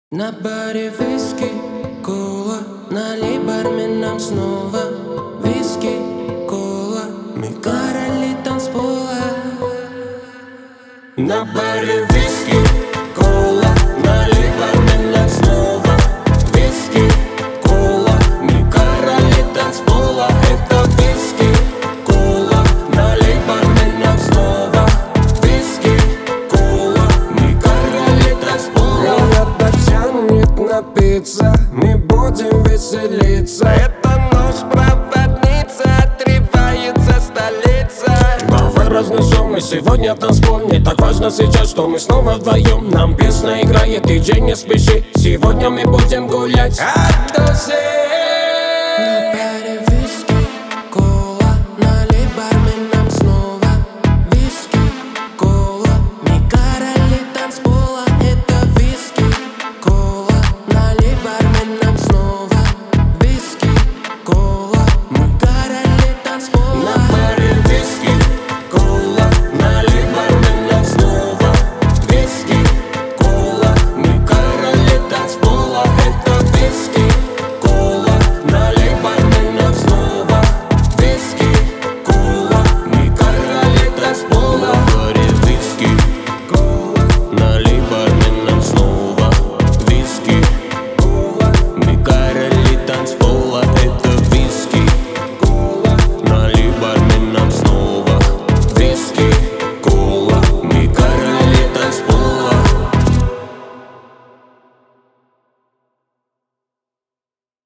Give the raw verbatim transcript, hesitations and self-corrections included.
На баре виски, кола, налей бармен нам снова. Виски, кола, мы короли танцпола. На баре виски, кола, налей бармен нам снова. Виски, кола, мы короли танцпола. Это виски, кола, налей бармен нам снова. Виски, кола, мы короли танцпола. Напиться, мы будем веселиться. Это ночь проводница, отрывается столица. Давай разнесем мы сегодня танцпол. Мне так важно сейчас, что мы снова вдвоем. Нам песня играет, диджей не спеши. Сегодня мы будем гулять от души. На